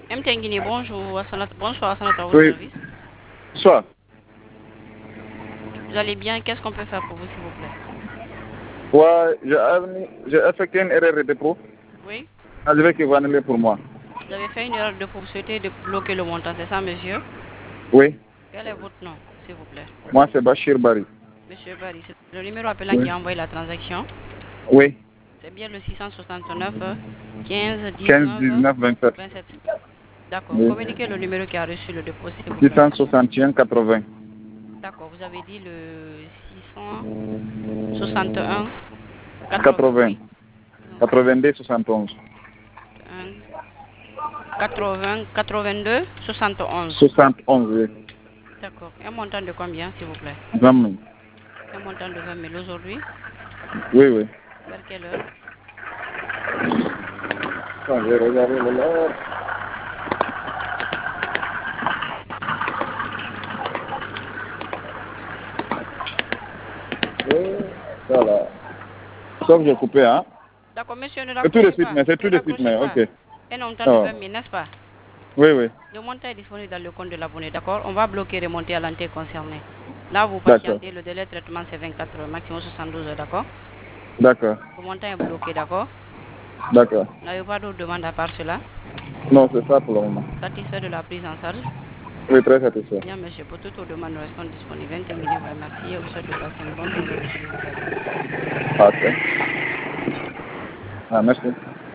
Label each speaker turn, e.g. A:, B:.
A: M. Tenguini, bonjour. Bonsoir, à votre
B: Oui,
A: service.
B: soit.
A: Vous allez bien? Qu'est-ce qu'on peut faire pour vous, s'il vous plaît?
B: Ouais, j'ai effectué une erreur de dépôt.
A: Oui.
B: Ah, je vais que vous annulez pour moi.
A: Vous avez fait une erreur de pour souhaiter de bloquer le montant, c'est ça, monsieur?
B: Oui,
A: Quel est votre nom, s'il vous plaît?
B: moi c'est Bachir Bari.
A: Monsieur Barry, c'est le numéro appelant
B: Oui,
A: qui a envoyé la transaction.
B: oui.
A: C'est bien le 669 15
B: 15,
A: 19
B: 19, 27.
A: 27. D'accord.
B: Oui.
A: Communiquez le numéro qui a reçu le dépôt, s'il vous plaît.
B: 661, 80.
A: D'accord. Vous avez dit le 661 80,
B: 80.
A: oui.
B: 82, 71.
A: 80, 82, 71.
B: 71, oui.
A: D'accord. Un montant de combien, s'il vous plaît?
B: 20 000.
A: Un montant de 20 000 aujourd'hui.
B: Oui, oui.
A: Vers quelle heure?
B: Attends, je vais regarder l'heure. Voilà. Sauf que j'ai coupé, hein.
A: D'accord, monsieur, ne
B: C'est tout de
A: raccrochez
B: suite,
A: pas.
B: mais c'est tout
A: Ne
B: de suite,
A: raccrochez
B: mais
A: pas.
B: ok.
A: Un montant de
B: Oh.
A: 20 000, n'est-ce pas?
B: Oui, oui.
A: Le montant est disponible dans le compte de l'abonné, d'accord? On va bloquer et remonter à l'antenne concernée. Là, vous
B: D'accord.
A: patientez. Le délai de traitement, c'est 24 heures, maximum 72 heures, d'accord?
B: D'accord.
A: Le montant est bloqué, d'accord?
B: D'accord.
A: Vous n'avez pas d'autres demandes à part cela?
B: Non, c'est ça pour le moment.
A: Satisfait de la prise en charge?
B: Oui, très satisfait.
A: Bien, monsieur, pour toutes vos demandes, nous restons disponibles. 21 minutes, vous remercie et vous souhaite de passer une bonne journée, monsieur.
B: Ok. Ah, merci.